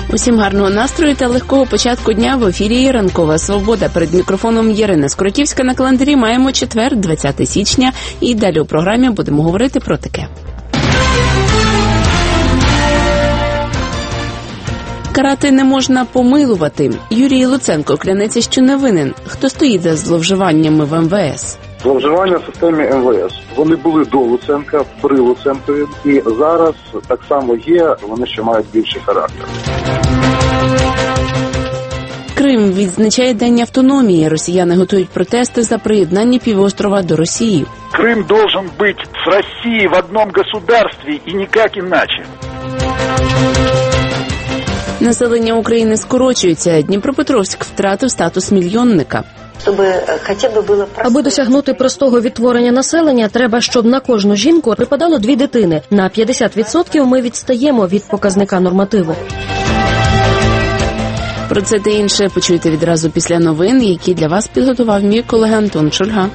Усім гарного настрою та легкого початку дня. В ефірі «Ранкова Свобода». Перед мікрофоном Ірина Скоротівська. На календарі маємо четвер, 20 січня. І далі у програмі будемо говорити про таке. Карати не можна помилувати. Юрій Луценко клянеться, що не винен. Хто стоїть за зловживаннями в МВС? Зловживання в системі МВС. Вони були до Луценка, при Луценкові, і зараз так само є, вони ще мають більший характер. Крим відзначає День автономії. Росіяни готують протести за приєднання півострова до Росії. Крым должен быть с Россией в одном государстве и никак иначе. Населення України скорочується. Дніпропетровськ втратив статус мільйонника. Аби досягнути простого відтворення населення, треба, щоб на кожну жінку припадало 2 дитини. На 50% ми відстаємо від показника нормативу. Про це та інше почуєте відразу після новин, які для вас підготував мій колега Антон Шульга.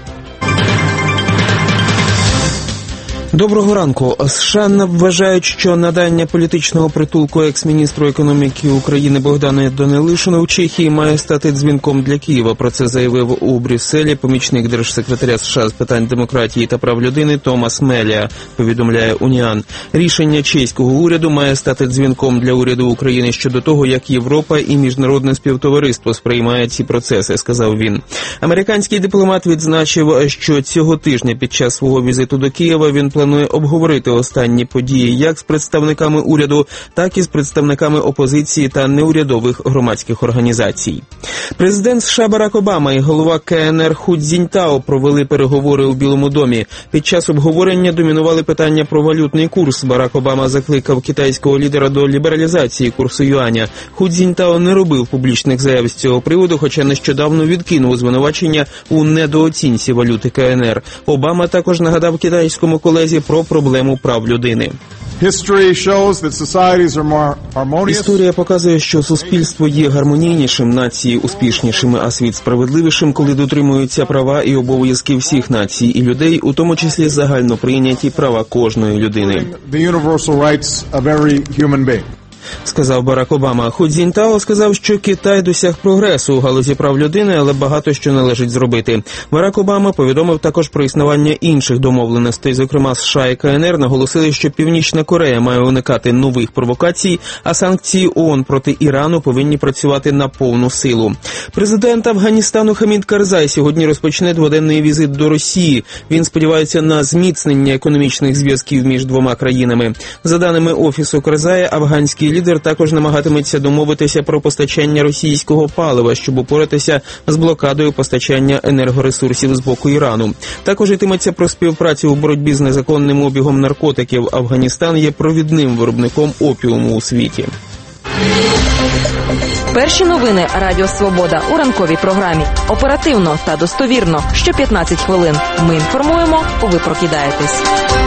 Доброго ранку. США вважають, що надання політичного притулку екс-міністру економіки України Богдану Данилишину в Чехії має стати дзвінком для Києва. Про це заявив у Брюсселі помічник держсекретаря США з питань демократії та прав людини Томас Мелія, повідомляє Уніан. Рішення чеського уряду має стати дзвінком для уряду України щодо того, як Європа і міжнародне співтовариство сприймають ці процеси, сказав він. Американський дипломат відзначив, що цього тижня під час свого візиту до Києва він планує обговорити останні події як з представниками уряду, так і з представниками опозиції та неурядових громадських організацій. Президент США Барак Обама і голова КНР Ху Цзіньтао провели переговори у Білому домі. Під час обговорення домінували питання про валютний курс. Барак Обама закликав китайського лідера до лібералізації курсу юаня. Ху Цзіньтао не робив публічних заяв з цього приводу, хоча нещодавно відкинув звинувачення у недооцінці валюти КНР. Обама також нагадав китайському колезі про проблему прав людини. Історія показує, що суспільство є гармонійнішим, нації успішнішими, а світ справедливішим, коли дотримуються права і обов'язки всіх націй і людей, у тому числі загально прийняті права кожної людини. Сказав Барак Обама. Ху Цзіньтао сказав, що Китай досяг прогресу у галузі прав людини, але багато що належить зробити. Барак Обама повідомив також про існування інших домовленостей, зокрема США і КНР наголосили, що Північна Корея має уникати нових провокацій, а санкції ООН проти Ірану повинні працювати на повну силу. Президент Афганістану Хамід Карзай сьогодні розпочне 2-денний візит до Росії. Він сподівається на зміцнення економічних зв'язків між двома країнами. За даними Офісу Карзая, афганський лідер також намагатиметься домовитися про постачання російського палива, щоб упоратися з блокадою постачання енергоресурсів з боку Ірану. Також йтиметься про співпрацю у боротьбі з незаконним обігом наркотиків. Афганістан є провідним виробником опіуму у світі. Перші новини Радіо Свобода у ранковій програмі. Оперативно та достовірно. Що 15 хвилин. Ми інформуємо, ви прокидаєтесь.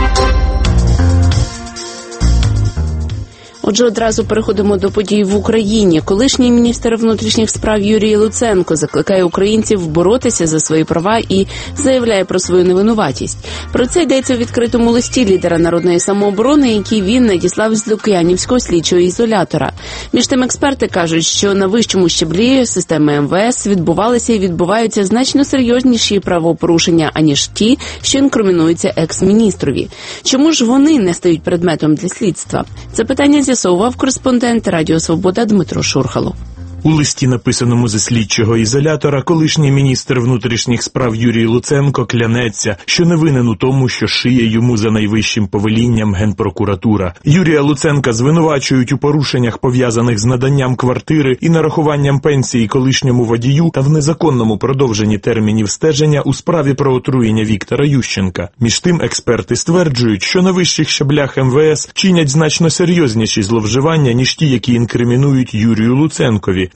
Отже, одразу переходимо до подій в Україні. Колишній міністр внутрішніх справ Юрій Луценко закликає українців боротися за свої права і заявляє про свою невинуватість. Про це йдеться у відкритому листі лідера народної самооборони, який він надіслав з Лук'янівського слідчого ізолятора. Між тим, експерти кажуть, що на вищому щаблі системи МВС відбувалися і відбуваються значно серйозніші правопорушення, аніж ті, що інкримінуються екс-міністрові. Чому ж вони не стають предметом для слідства? Це питання з'ясовував кореспондент Радіо Свобода Дмитро Шурхало. У листі, написаному зі слідчого ізолятора, колишній міністр внутрішніх справ Юрій Луценко клянеться, що не винен у тому, що шиє йому за найвищим повелінням Генпрокуратура. Юрія Луценка звинувачують у порушеннях, пов'язаних з наданням квартири і нарахуванням пенсії колишньому водію та в незаконному продовженні термінів стеження у справі про отруєння Віктора Ющенка. Між тим, експерти стверджують, що на вищих щаблях МВС чинять значно серйозніші зловживання, ніж ті, які інкримінують Юрію Луценкові.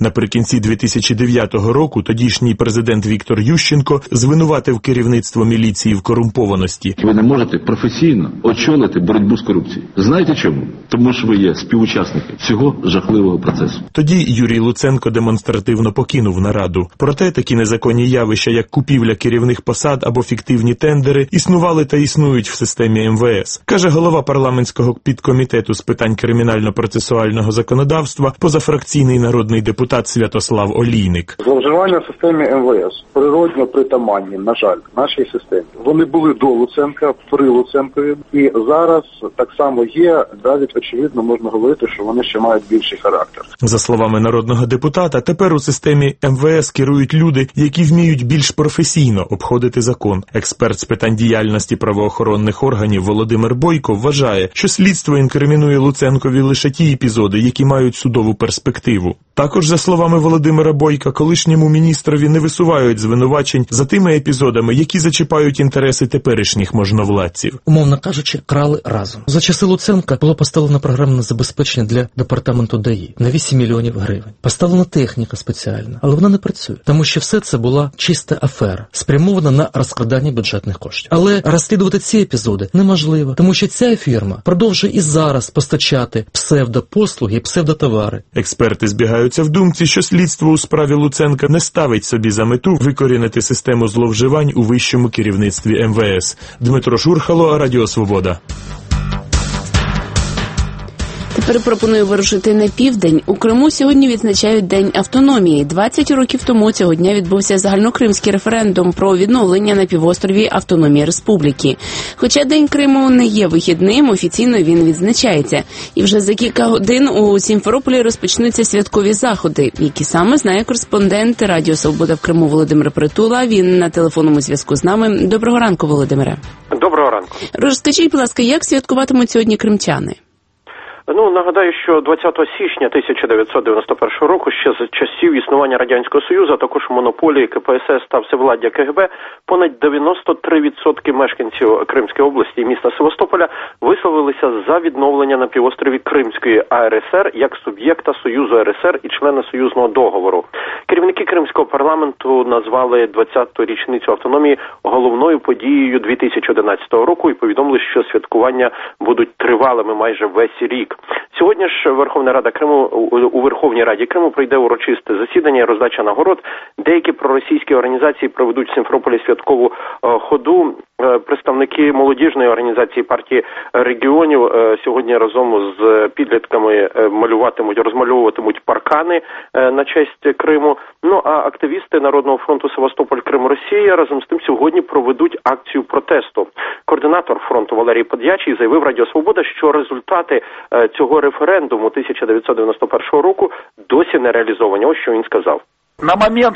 Наприкінці 2009 року тодішній президент Віктор Ющенко звинуватив керівництво міліції в корумпованості. Ви не можете професійно очолити боротьбу з корупцією. Знаєте чому? Тому що ви є співучасники цього жахливого процесу. Тоді Юрій Луценко демонстративно покинув нараду. Проте такі незаконні явища, як купівля керівних посад або фіктивні тендери, існували та існують в системі МВС, каже голова парламентського підкомітету з питань кримінально-процесуального законодавства, позафракційний народний депутат Святослав Олійник. Зловживання в системі МВС природньо притаманні, на жаль, нашій системі. Вони були до Луценка, при Луценкові, і зараз так само є. Навіть очевидно можна говорити, що вони ще мають більший характер. За словами народного депутата, тепер у системі МВС керують люди, які вміють більш професійно обходити закон. Експерт з питань діяльності правоохоронних органів Володимир Бойко вважає, що слідство інкримінує Луценкові лише ті епізоди, які мають судову перспективу. Також, за словами Володимира Бойка, колишньому міністрові не висувають звинувачень за тими епізодами, які зачіпають інтереси теперішніх можновладців. Умовно кажучи, крали разом. За часи Луценка було поставлено програмне забезпечення для департаменту ДАІ на 8 мільйонів гривень. Поставлена техніка спеціальна, але вона не працює, тому що все це була чиста афера, спрямована на розкрадання бюджетних коштів. Але розслідувати ці епізоди неможливо, тому що ця фірма продовжує і зараз постачати псевдопослуги і псевдотовари. Експерти збігаються в думці, що слідство у справі Луценка не ставить собі за мету викорінити систему зловживань у вищому керівництві МВС. Дмитро Шурхало, Радіо Свобода. Тепер пропоную вирушити на південь. У Криму сьогодні відзначають День автономії. 20 років тому цього дня відбувся загальнокримський референдум про відновлення на півострові автономії республіки. Хоча День Криму не є вихідним, офіційно він відзначається. І вже за кілька годин у Сімферополі розпочнуться святкові заходи, які саме знає кореспондент Радіо Свобода в Криму Володимир Притула. Він на телефонному зв'язку з нами. Доброго ранку, Володимире. Доброго ранку. Розкажіть, будь ласка, як святкуватимуть сьогодні кримчани? Нагадаю, що 20 січня 1991 року, ще за часів існування Радянського Союзу, а також монополії КПСС та всевладдя КГБ, понад 93% мешканців Кримської області і міста Севастополя висловилися за відновлення на півострові Кримської АРСР як суб'єкта Союзу РСР і члена союзного договору. Керівники Кримського парламенту назвали 20-ту річницю автономії головною подією 2011 року і повідомили, що святкування будуть тривалими майже весь рік. Сьогодні ж Верховна Рада Криму у Верховній Раді Криму пройде урочисте засідання і роздача нагород. Деякі проросійські організації проведуть в Сімферополі святкову ходу. Представники молодіжної організації партії регіонів сьогодні разом з підлітками розмальовуватимуть паркани на честь Криму. А активісти Народного фронту Севастополь Крим Росія разом з тим сьогодні проведуть акцію протесту. Координатор фронту Валерій Под'ячий заявив Радіо Свобода, що результати цього референдуму 1991 року досі не реалізовані. Ось що він сказав. На момент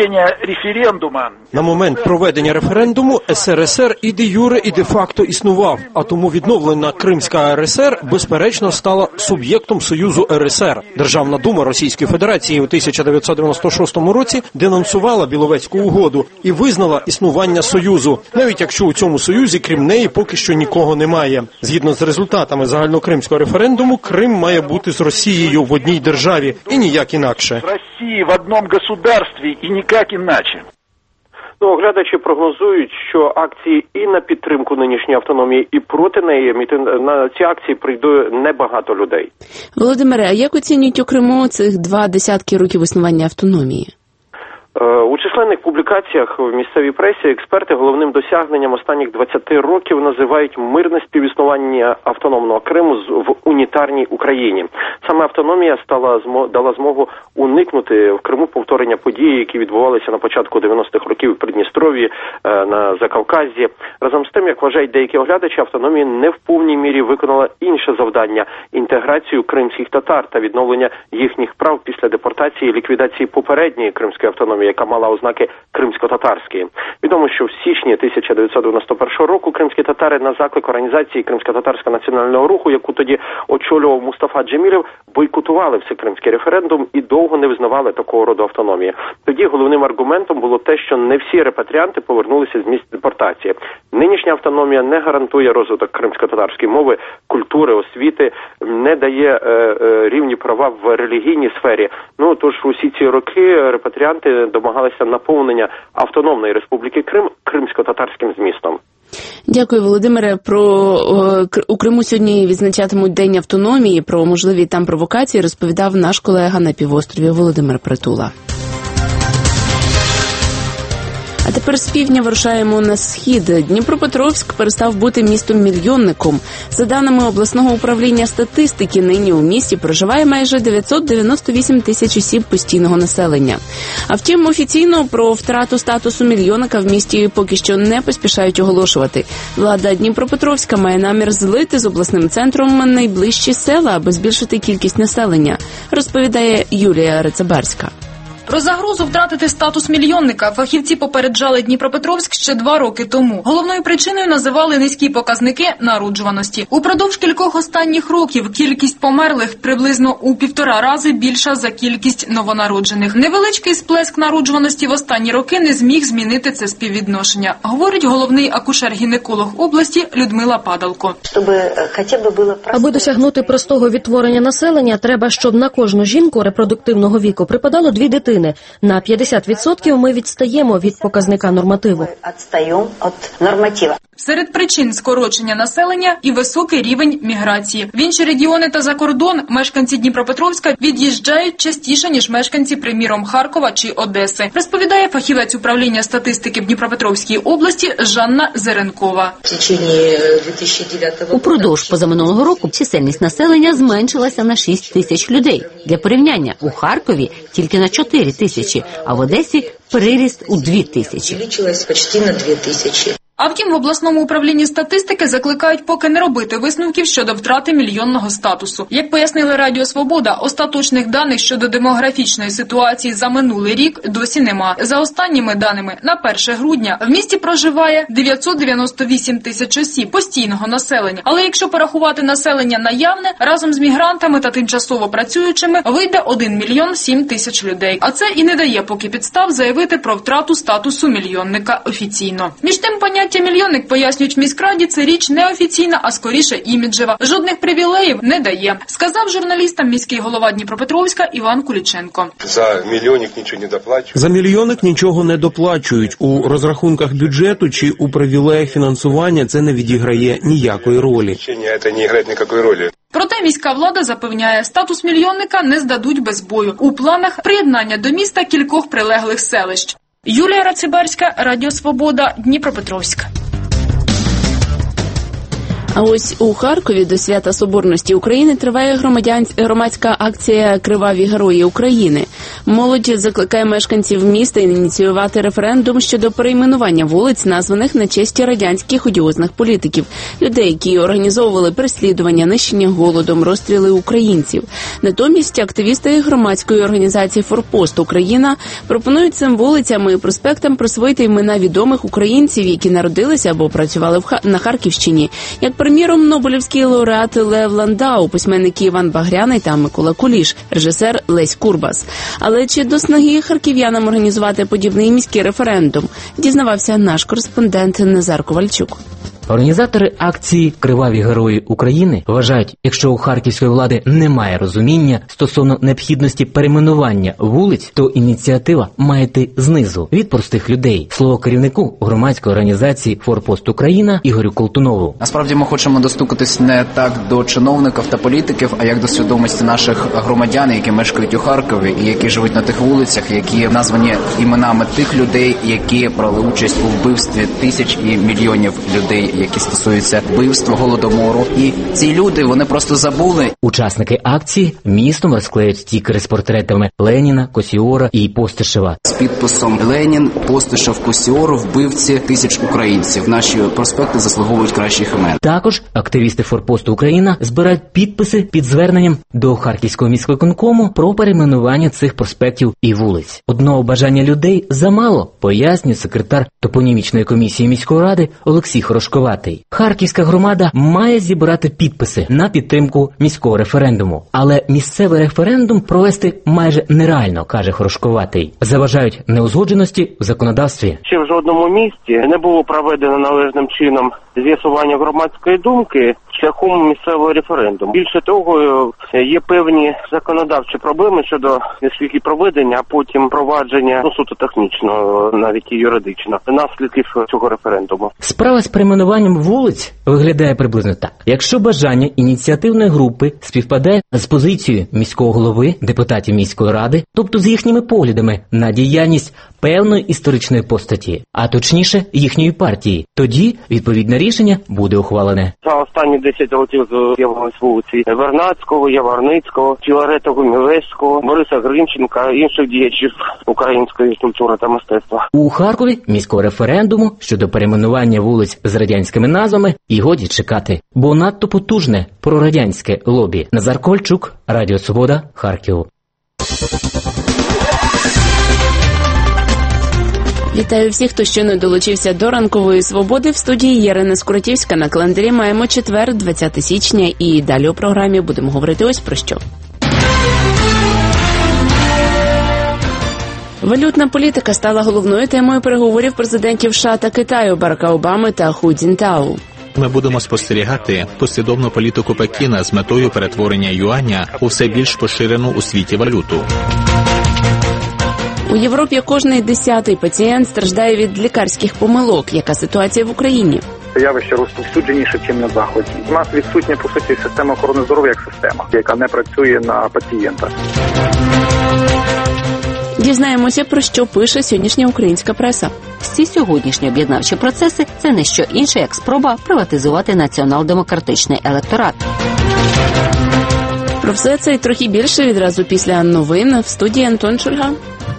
проведення референдуму СРСР і де-юре, і де-факто існував, а тому відновлена Кримська АРСР, безперечно, стала суб'єктом Союзу РСР. Державна дума Російської Федерації у 1996 році денонсувала Біловецьку угоду і визнала існування Союзу, навіть якщо у цьому Союзі, крім неї, поки що нікого немає. Згідно з результатами загальнокримського референдуму, Крим має бути з Росією в одній державі і ніяк інакше. Росії в одному государстві і ніяк іначе. Оглядачі прогнозують, що акції і на підтримку нинішньої автономії, і проти неї, на ці акції прийде небагато людей. Володимире, а як оцінюють у Криму цих 20 років існування автономії? У численних публікаціях в місцевій пресі експерти головним досягненням останніх 20 років називають мирне співіснування автономного Криму в унітарній Україні. Саме автономія дала змогу уникнути в Криму повторення подій, які відбувалися на початку 90-х років в Придністров'ї, на Закавказі. Разом з тим, як вважають деякі оглядачі, автономія не в повній мірі виконала інше завдання – інтеграцію кримських татар та відновлення їхніх прав після депортації і ліквідації попередньої кримської автономії, яка мала ознаки кримсько-татарської. Відомо, що в січні 1991 року кримські татари на заклик організації Кримсько-татарського національного руху, яку тоді очолював Мустафа Джемілєв, бойкотували всекримський референдум і довго не визнавали такого роду автономії. Тоді головним аргументом було те, що не всі репатріанти повернулися з місць депортації. Нинішня автономія не гарантує розвиток кримсько-татарської мови, культури, освіти, не дає рівні права в релігійній сфері. Тож усі ці роки репатріанти домагалися наповнення автономної республіки Крим кримсько-татарським змістом. Дякую, Володимире. У Криму сьогодні відзначатимуть День автономії. Про можливі там провокації розповідав наш колега на півострові Володимир Притула. А тепер з півдня вирушаємо на схід. Дніпропетровськ перестав бути містом-мільйонником. За даними обласного управління статистики, нині у місті проживає майже 998 тисяч осіб постійного населення. А втім, офіційно про втрату статусу мільйонника в місті поки що не поспішають оголошувати. Влада Дніпропетровська має намір злити з обласним центром найближчі села, аби збільшити кількість населення, розповідає Юлія Рецебарська. Про загрозу втратити статус мільйонника фахівці попереджали Дніпропетровськ ще 2 роки тому. Головною причиною називали низькі показники народжуваності. Упродовж кількох останніх років кількість померлих приблизно у 1,5 рази більша за кількість новонароджених. Невеличкий сплеск народжуваності в останні роки не зміг змінити це співвідношення, говорить головний акушер-гінеколог області Людмила Падалко. Аби досягнути простого відтворення населення, треба, щоб на кожну жінку репродуктивного віку припадало 2 дитини. На 50% ми відстаємо від показника нормативу. Серед причин скорочення населення і високий рівень міграції. В інші регіони та за кордон мешканці Дніпропетровська від'їжджають частіше, ніж мешканці, приміром, Харкова чи Одеси, розповідає фахівець управління статистики в Дніпропетровській області Жанна Зеренкова. Упродовж позаминулого року чисельність населення зменшилася на 6 тисяч людей. Для порівняння, у Харкові тільки на 4 тисячі, а в Одесі приріст у 2 тисячі. А втім, в обласному управлінні статистики закликають поки не робити висновків щодо втрати мільйонного статусу. Як пояснили Радіо Свобода, остаточних даних щодо демографічної ситуації за минулий рік досі нема. За останніми даними, на 1 грудня в місті проживає 998 тисяч осіб постійного населення. Але якщо порахувати населення наявне, разом з мігрантами та тимчасово працюючими, вийде 1 мільйон 7 тисяч людей. А це і не дає поки підстав заявити про втрату статусу мільйонника офіційно. Між тим, поняття мільйонник, пояснюють в міськраді, це річ неофіційна, а скоріше іміджева. Жодних привілеїв не дає, сказав журналістам міський голова Дніпропетровська Іван Куліченко. За мільйонник нічого не доплачують. За мільйонник нічого не доплачують. У розрахунках бюджету чи у привілеях фінансування це не відіграє ніякої ролі. Це не грає ніякої ролі. Проте міська влада запевняє, статус мільйонника не здадуть без бою. У планах приєднання до міста кількох прилеглих селищ. Юлія Рацибарська, Радіо Свобода, Дніпропетровськ. А ось у Харкові до Свята Соборності України триває громадська акція «Криваві герої України». Молодь закликає мешканців міста ініціювати референдум щодо перейменування вулиць, названих на честь радянських одіозних політиків, людей, які організовували переслідування, нищення голодом, розстріли українців. Натомість активісти громадської організації «Форпост Україна» пропонують цим вулицям і проспектам присвоїти імена відомих українців, які народилися або працювали на Харківщині, як приміром, нобелівський лауреат Лев Ландау, письменники Іван Багряний та Микола Куліш, режисер Лесь Курбас. Але чи до снаги харків'янам організувати подібний міський референдум, дізнавався наш кореспондент Назар Ковальчук. Організатори акції «Криваві герої України» вважають, якщо у харківської влади немає розуміння стосовно необхідності перейменування вулиць, то ініціатива має йти знизу, від простих людей. Слово керівнику громадської організації «Форпост Україна» Ігорю Колтунову. Насправді ми хочемо достукатись не так до чиновників та політиків, а як до свідомості наших громадян, які мешкають у Харкові і які живуть на тих вулицях, які названі іменами тих людей, які брали участь у вбивстві тисяч і мільйонів людей, які стосуються вбивства, голодомору. І ці люди, вони просто забули. Учасники акції містом розклеють стікери з портретами Леніна, Косіора і Постишева. З підписом Ленін, Постишев, Косіор, вбивці тисяч українців. Наші проспекти заслуговують кращих імен. Також активісти Форпосту Україна збирають підписи під зверненням до Харківського міськвиконкому про перейменування цих проспектів і вулиць. Одного бажання людей замало, пояснює секретар топонімічної комісії міської ради Олексій Хорошкова. Хрошковатий. Харківська громада має зібрати підписи на підтримку міського референдуму. Але місцевий референдум провести майже нереально, каже Хрошковатий. Заважають неузгодженості в законодавстві. Ще в жодному місті не було проведено належним чином з'ясування громадської думки шляхом місцевого референдуму. Більше того, є певні законодавчі проблеми щодо їх проведення, а потім провадження, суто технічно, навіть і юридично, наслідків цього референдуму. Справа з перейменуванням вулиць виглядає приблизно так. Якщо бажання ініціативної групи співпадає з позицією міського голови, депутатів міської ради, тобто з їхніми поглядами на діяльність певної історичної постаті, а точніше їхньої партії, тоді відповідне рішення буде ухвалене. За останні 10 років з'явились вулиці Вернадського, Яворницького, Філаретова, Мілевського, Бориса Гринченка, інших діячів української культури та мистецтва. У Харкові міського референдуму щодо перейменування вулиць з радянськими назвами і годі чекати, бо надто потужне прорадянське лобі. Назар Ковальчук, Радіо Свобода, Харків. Вітаю всіх, хто щойно долучився до ранкової свободи. В студії Ярина Скоротівська. На календарі маємо четвер, 20 січня, і далі у програмі будемо говорити ось про що. Валютна політика стала головною темою переговорів президентів США та Китаю Барака Обами та Ху Цзінтао. Ми будемо спостерігати послідовну політику Пекіна з метою перетворення юаня у все більш поширену у світі валюту. У Європі кожний 10-й пацієнт страждає від лікарських помилок. Яка ситуація в Україні? Явище розповсюдженіше, ніж на Заході. У нас відсутня, по суті, система охорони здоров'я як система, яка не працює на пацієнта. Дізнаємося, про що пише сьогоднішня українська преса. Всі сьогоднішні об'єднавчі процеси – це не що інше, як спроба приватизувати націонал-демократичний електорат. Про все це і трохи більше відразу після новин. В студії Антон Шульга.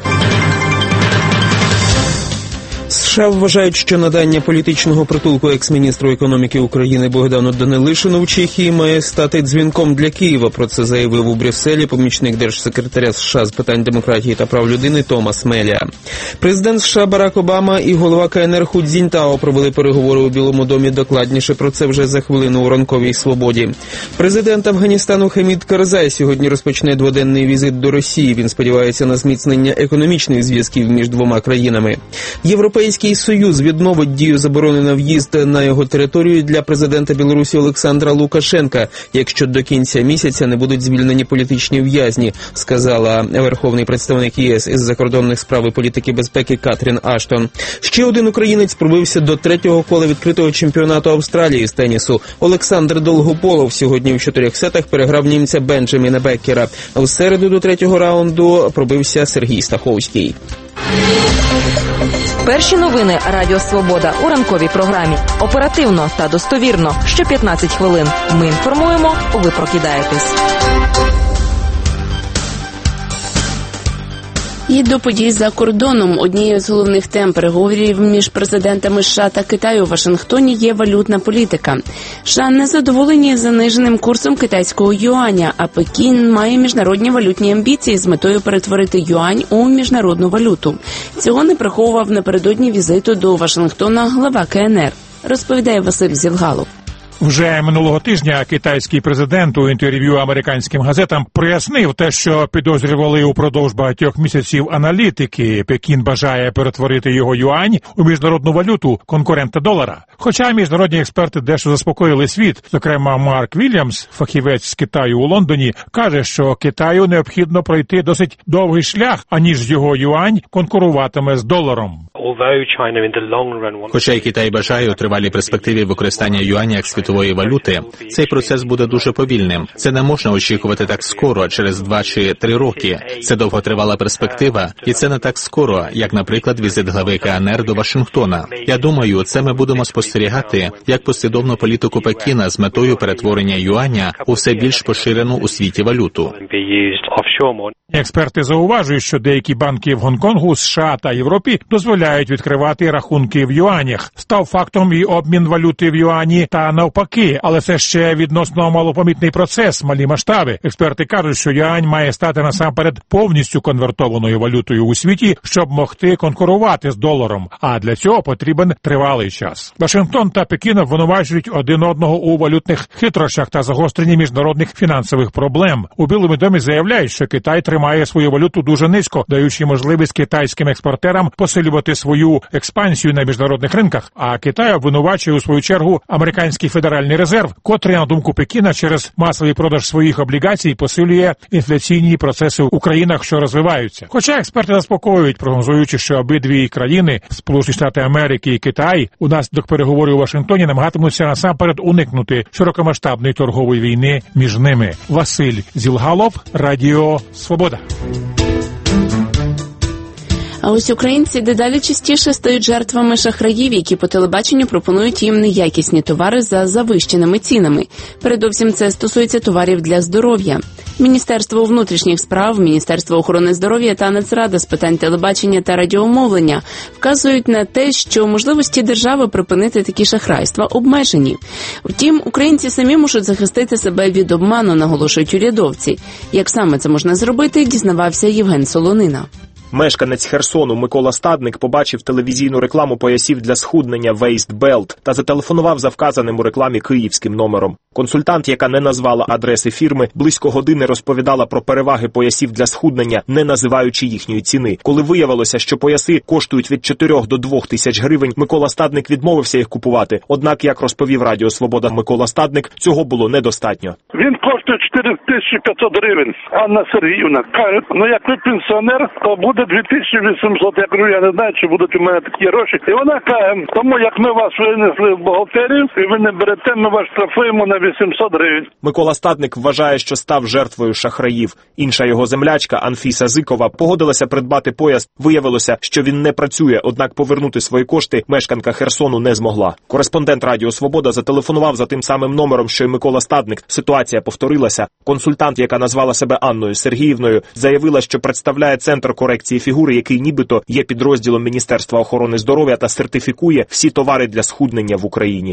США вважають, що надання політичного притулку екс-міністру економіки України Богдану Данилишину в Чехії має стати дзвінком для Києва. Про це заявив у Брюсселі помічник держсекретаря США з питань демократії та прав людини Томас Мелія. Президент США Барак Обама і голова КНР Ху Цзінтао провели переговори у Білому домі. Докладніше про це вже за хвилину у ранковій свободі. Президент Афганістану Хамід Карзай сьогодні розпочне дводенний візит до Росії. Він сподівається на зміцнення економічних зв'язків між двома країнами. Європейський Союз відновить дію заборони на в'їзд на його територію для президента Білорусі Олександра Лукашенка, якщо до кінця місяця не будуть звільнені політичні в'язні, сказала верховний представник ЄС із закордонних справ і політики безпеки Катрін Аштон. Ще один українець пробився до третього кола відкритого чемпіонату Австралії з тенісу. Олександр Долгополов сьогодні в 4 сетах переграв німця Бенджаміна Беккера. У середу до третього раунду пробився Сергій Стаховський. Перші новини Радіо Свобода у ранковій програмі. Оперативно та достовірно. Що 15 хвилин. Ми інформуємо, ви прокидаєтесь. І до подій за кордоном. Однією з головних тем переговорів між президентами США та Китаю у Вашингтоні є валютна політика. США не задоволені заниженим курсом китайського юаня, а Пекін має міжнародні валютні амбіції з метою перетворити юань у міжнародну валюту. Цього не приховував напередодні візиту до Вашингтона глава КНР, розповідає Василь Зілгалов. Вже минулого тижня китайський президент у інтерв'ю американським газетам прояснив те, що підозрювали упродовж багатьох місяців аналітики. Пекін бажає перетворити його юань у міжнародну валюту конкурента долара. Хоча міжнародні експерти дещо заспокоїли світ. Зокрема, Марк Вільямс, фахівець з Китаю у Лондоні, каже, що Китаю необхідно пройти досить довгий шлях, аніж його юань конкуруватиме з доларом. Хоча й Китай бажає у тривалій перспективі використання юаня як світової валюти, цей процес буде дуже повільним. Це не можна очікувати так скоро, через 2 чи 3 роки. Це довготривала перспектива, і це не так скоро, як, наприклад, візит глави КНР до Вашингтона. Я думаю, це ми будемо спостерігати як послідовну політику Пекіна з метою перетворення юаня у все більш поширену у світі валюту. Експерти зауважують, що деякі банки в Гонконгу, США та Європі дозволяють відкривати рахунки в юанях. Став фактом і обмін валюти в юані та навпаки навпаки, але це ще відносно малопомітний процес, малі масштаби. Експерти кажуть, що юань має стати насамперед повністю конвертованою валютою у світі, щоб могти конкурувати з доларом, а для цього потрібен тривалий час. Вашингтон та Пекін обвинувачують один одного у валютних хитрощах та загостренні міжнародних фінансових проблем. У Білому домі заявляють, що Китай тримає свою валюту дуже низько, даючи можливість китайським експортерам посилювати свою експансію на міжнародних ринках, а Китай обвинувачує у свою чергу американський Федеральний резерв, котрий, на думку Пекіна, через масовий продаж своїх облігацій посилює інфляційні процеси у країнах, що розвиваються. Хоча експерти заспокоюють, прогнозуючи, що обидві країни, Сполучені Штати Америки і Китай, унаслідок переговорів у Вашингтоні намагатимуться насамперед уникнути широкомасштабної торгової війни між ними. Василь Зілгалов, Радіо Свобода. А ось українці дедалі частіше стають жертвами шахраїв, які по телебаченню пропонують їм неякісні товари за завищеними цінами. Передовсім це стосується товарів для здоров'я. Міністерство внутрішніх справ, Міністерство охорони здоров'я та Нацрада з питань телебачення та радіомовлення вказують на те, що можливості держави припинити такі шахрайства обмежені. Втім, українці самі можуть захистити себе від обману, наголошують урядовці. Як саме це можна зробити, дізнавався Євген Солонина. Мешканець Херсону Микола Стадник побачив телевізійну рекламу поясів для схуднення Waist Belt та зателефонував за вказаним у рекламі київським номером. Консультант, яка не назвала адреси фірми, близько години розповідала про переваги поясів для схуднення, не називаючи їхньої ціни. Коли виявилося, що пояси коштують від 4 до 2 тисяч гривень, Микола Стадник відмовився їх купувати. Однак, як розповів Радіо Свобода Микола Стадник, цього було недостатньо. Він коштує 4500 гривень. Анна Сергіївна каже, як ви пенсіонер, то буде 2800. Я кажу, я не знаю, чи будуть у мене такі гроші. І вона каже, тому як ми вас винесли в бухгалтерію, і ви не берете, ми вас штрафуємо на 800 гривень. Микола Стадник вважає, що став жертвою шахраїв. Інша його землячка Анфіса Зикова погодилася придбати пояс. Виявилося, що він не працює, однак повернути свої кошти мешканка Херсону не змогла. Кореспондент Радіо Свобода зателефонував за тим самим номером, що й Микола Стадник. Ситуація повторилася. Консультант, яка назвала себе Анною Сергіївною, заявила, що представляє Центр корекції фігури, який нібито є підрозділом Міністерства охорони здоров'я та сертифікує всі товари для схуднення в Україні.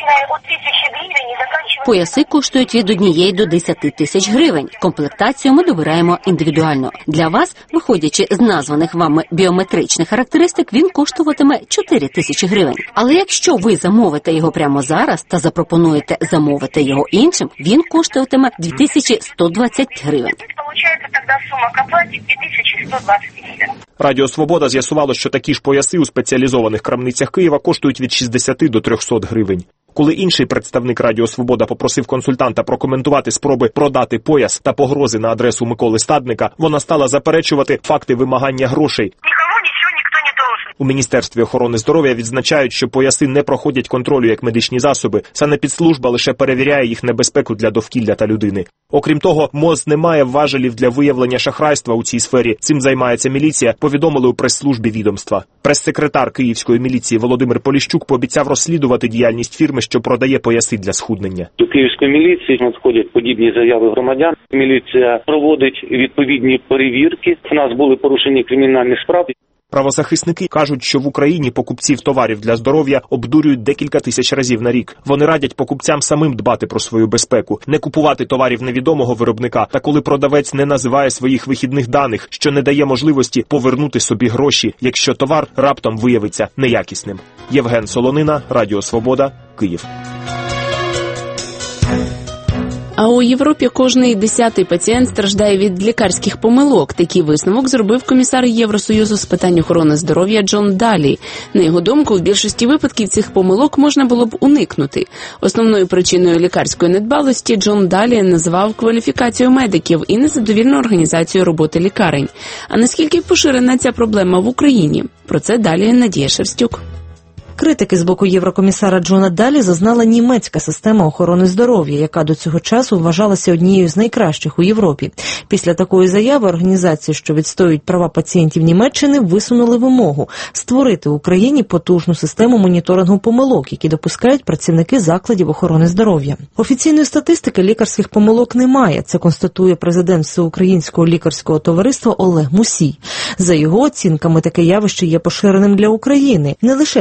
Пояси коштують від 1 до 10 тисяч гривень. Комплектацію ми добираємо індивідуально. Для вас, виходячи з названих вами біометричних характеристик, він коштуватиме 4 тисячі гривень. Але якщо ви замовите його прямо зараз та запропонуєте замовити його іншим, він коштуватиме 2120 гривень. Получается тогда сумма к оплате 2120 гривен. Радіо Свобода з'ясувало, що такі ж пояси у спеціалізованих крамницях Києва коштують від 60 до 300 гривень. Коли інший представник Радіо Свобода попросив консультанта прокоментувати спроби продати пояс та погрози на адресу Миколи Стадника, вона стала заперечувати факти вимагання грошей. У Міністерстві охорони здоров'я відзначають, що пояси не проходять контролю як медичні засоби, санепідслужба лише перевіряє їх небезпеку для довкілля та людини. Окрім того, МОЗ не має важелів для виявлення шахрайства у цій сфері. Цим займається міліція, повідомили у прес-службі відомства. Прес-секретар Київської міліції Володимир Поліщук пообіцяв розслідувати діяльність фірми, що продає пояси для схуднення. До Київської міліції надходять подібні заяви громадян. Міліція проводить відповідні перевірки. У нас були порушені кримінальні справи. Правозахисники кажуть, що в Україні покупців товарів для здоров'я обдурюють декілька тисяч разів на рік. Вони радять покупцям самим дбати про свою безпеку, не купувати товарів невідомого виробника, та коли продавець не називає своїх вихідних даних, що не дає можливості повернути собі гроші, якщо товар раптом виявиться неякісним. Євген Солонина, Радіо Свобода, Київ. А у Європі кожний 10-й пацієнт страждає від лікарських помилок. Такий висновок зробив комісар Євросоюзу з питань охорони здоров'я Джон Далі. На його думку, в більшості випадків цих помилок можна було б уникнути. Основною причиною лікарської недбалості Джон Далі назвав кваліфікацію медиків і незадовільну організацію роботи лікарень. А наскільки поширена ця проблема в Україні? Про це далі Надія Шерстюк. Критики з боку єврокомісара Джона Далі зазнала німецька система охорони здоров'я, яка до цього часу вважалася однією з найкращих у Європі. Після такої заяви організації, що відстоюють права пацієнтів Німеччини, висунули вимогу створити в Україні потужну систему моніторингу помилок, які допускають працівники закладів охорони здоров'я. Офіційної статистики лікарських помилок немає. Це констатує президент Всеукраїнського лікарського товариства Олег Мусій. За його оцінками, таке явище є поширеним для України, не лише для держави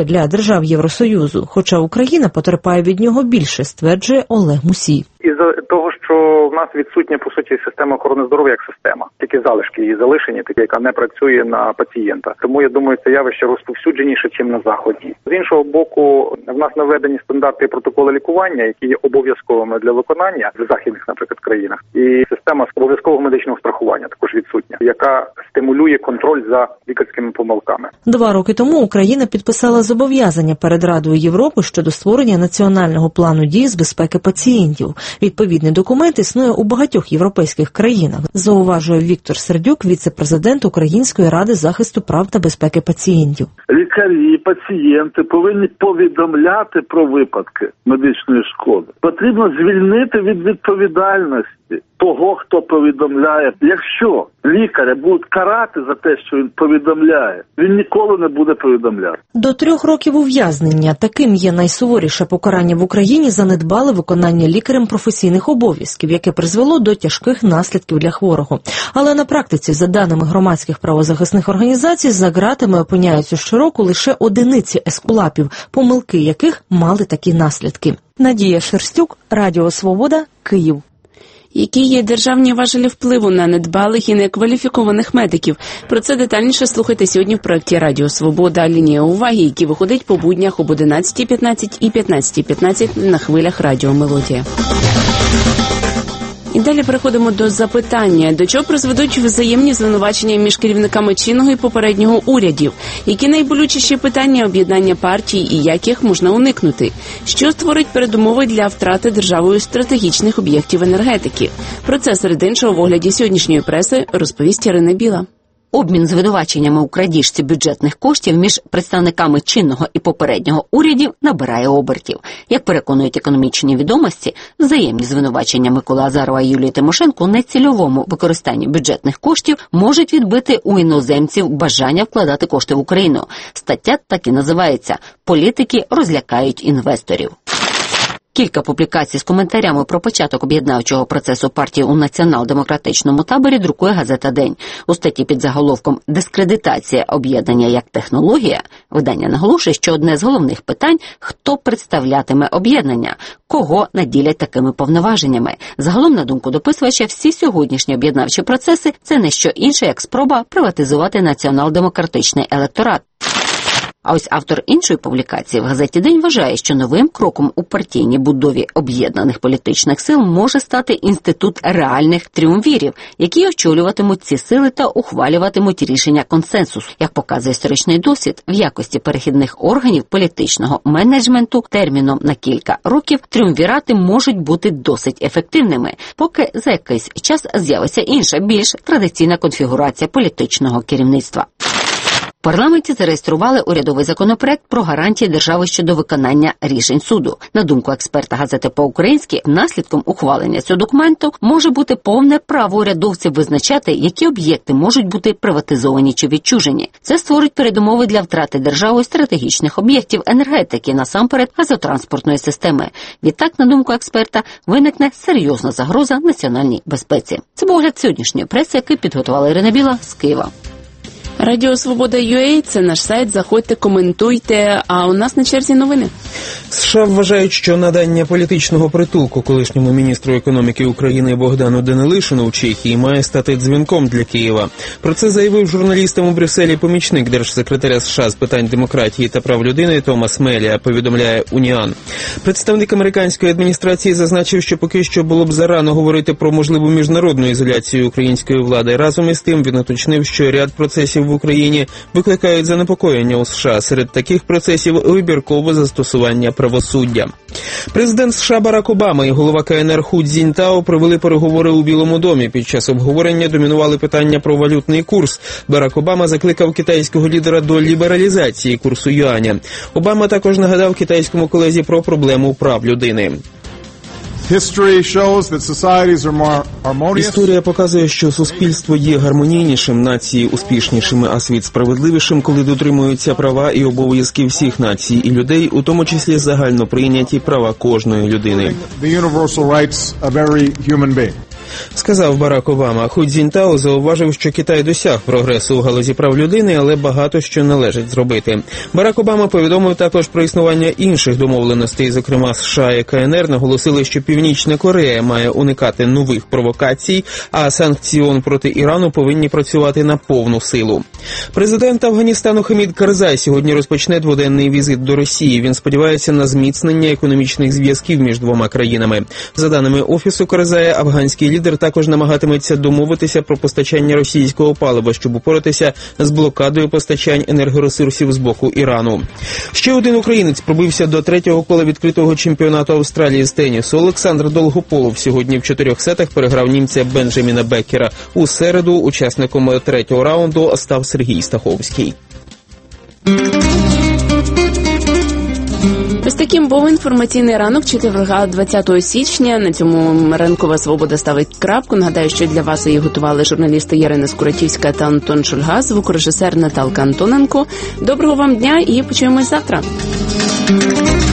держав Євросоюзу, хоча Україна потерпає від нього більше, стверджує Олег Мусій. Із-за того, що в нас відсутня, по суті, система охорони здоров'я як система. Тільки залишки її залишені, такі, яка не працює на пацієнта. Тому, я думаю, це явище розповсюдженіше, ніж на Заході. З іншого боку, в нас наведені стандарти і протоколи лікування, які є обов'язковими для виконання в західних, наприклад, країнах. І система обов'язкового медичного страхування також відсутня, яка стимулює контроль за лікарськими помилками. 2 роки тому Україна підписала зобов'язання перед Радою Європи щодо створення національного плану дій з безпеки пацієнтів. Відповідний документ існує у багатьох європейських країнах, зауважує Віктор Сердюк, віце-президент Української ради захисту прав та безпеки пацієнтів. Лікарі, пацієнти повинні повідомляти про випадки медичної шкоди. Потрібно звільнити від відповідальності того, хто повідомляє. Якщо лікаря будуть карати за те, що він повідомляє, він ніколи не буде повідомляти. До 3 років ув'язнення. Таким є найсуворіше покарання в Україні за недбале виконання лікарем професійних обов'язків, яке призвело до тяжких наслідків для хворого. Але на практиці, за даними громадських правозахисних організацій, за ґратами опиняються щороку лише одиниці ескулапів, помилки яких мали такі наслідки. Надія Шерстюк, Радіо Свобода, Київ. Які є державні важелі впливу на недбалих і некваліфікованих медиків? Про це детальніше слухайте сьогодні в проєкті «Радіо Свобода. Лінія уваги», який виходить по буднях об 11:15 і 15:15 на хвилях Радіо Мелодія. І далі переходимо до запитання. До чого призведуть взаємні звинувачення між керівниками чинного і попереднього урядів? Які найболючіші питання об'єднання партій і як їх можна уникнути? Що створить передумови для втрати державою стратегічних об'єктів енергетики? Про це, серед іншого, в огляді сьогоднішньої преси розповість Ірина Біла. Обмін звинуваченнями у крадіжці бюджетних коштів між представниками чинного і попереднього урядів набирає обертів. Як переконують економічні відомості, взаємні звинувачення Миколи Азарова і Юлії Тимошенко у нецільовому використанні бюджетних коштів можуть відбити у іноземців бажання вкладати кошти в Україну. Стаття так і називається «Політики розлякають інвесторів». Кілька публікацій з коментарями про початок об'єднавчого процесу партії у націонал-демократичному таборі друкує газета «День». У статті під заголовком «Дискредитація об'єднання як технологія» видання наголошує, що одне з головних питань – хто представлятиме об'єднання, кого наділять такими повноваженнями. Загалом, на думку дописувача, всі сьогоднішні об'єднавчі процеси – це не що інше, як спроба приватизувати націонал-демократичний електорат. А ось автор іншої публікації в газеті «День» вважає, що новим кроком у партійній будові об'єднаних політичних сил може стати інститут реальних тріумвірів, які очолюватимуть ці сили та ухвалюватимуть рішення консенсусу. Як показує історичний досвід, в якості перехідних органів політичного менеджменту терміном на кілька років тріумвірати можуть бути досить ефективними, поки за якийсь час з'явиться інша, більш традиційна конфігурація політичного керівництва. В парламенті зареєстрували урядовий законопроект про гарантії держави щодо виконання рішень суду. На думку експерта газети «По-українськи», наслідком ухвалення цього документу може бути повне право урядовців визначати, які об'єкти можуть бути приватизовані чи відчужені. Це створить передумови для втрати державою стратегічних об'єктів енергетики, насамперед газотранспортної системи. Відтак, на думку експерта, виникне серйозна загроза національній безпеці. Це був огляд сьогоднішньої преси, який підготувала Ірина Біла з Києва. Радіо Свобода.ua – це наш сайт, заходьте, коментуйте, а у нас на черзі новини. США вважають, що надання політичного притулку колишньому міністру економіки України Богдану Данилишину в Чехії має стати дзвінком для Києва. Про це заявив журналістам у Брюсселі помічник держсекретаря США з питань демократії та прав людини Томас Мелія, повідомляє Уніан. Представник американської адміністрації зазначив, що поки що було б зарано говорити про можливу міжнародну ізоляцію української влади. Разом із тим він уточнив, що ряд процесів в Україні викликають занепокоєння у США. Серед таких процесів вибіркове застосування правосуддя. Президент США Барак Обама і голова КНР Ху Цзіньтао провели переговори у Білому домі. Під час обговорення домінували питання про валютний курс. Барак Обама закликав китайського лідера до лібералізації курсу юаня. Обама також нагадав китайському колезі про проблему прав людини. Історія показує, що суспільство є гармонійнішим, нації успішнішими, а світ справедливішим, коли дотримуються права і обов'язки всіх націй і людей, у тому числі загально прийняті права кожної людини. Сказав Барак Обама. Ху Цзіньтао зауважив, що Китай досяг прогресу у галузі прав людини, але багато що належить зробити. Барак Обама повідомив також про існування інших домовленостей, зокрема США і КНР наголосили, що Північна Корея має уникати нових провокацій, а санкції проти Ірану повинні працювати на повну силу. Президент Афганістану Хамід Карзай сьогодні розпочне дводенний візит до Росії. Він сподівається на зміцнення економічних зв'язків між двома країнами. За даними Офісу Карзая, афганський лідер також намагатиметься домовитися про постачання російського палива, щоб упоратися з блокадою постачань енергоресурсів з боку Ірану. Ще один українець пробився до третього кола відкритого чемпіонату Австралії з тенісу. Олександр Долгополов сьогодні в 4 сетах переграв німця Бенджаміна Беккера. У середу учасником третього раунду став Сергій Стаховський. Ось таким був інформаційний ранок четверга 20 січня. На цьому Ранкова Свобода ставить крапку. Нагадаю, що для вас її готували журналісти Ярина Скуратівська та Антон Шульга, звукорежисер Наталка Антоненко. Доброго вам дня і почуємось завтра.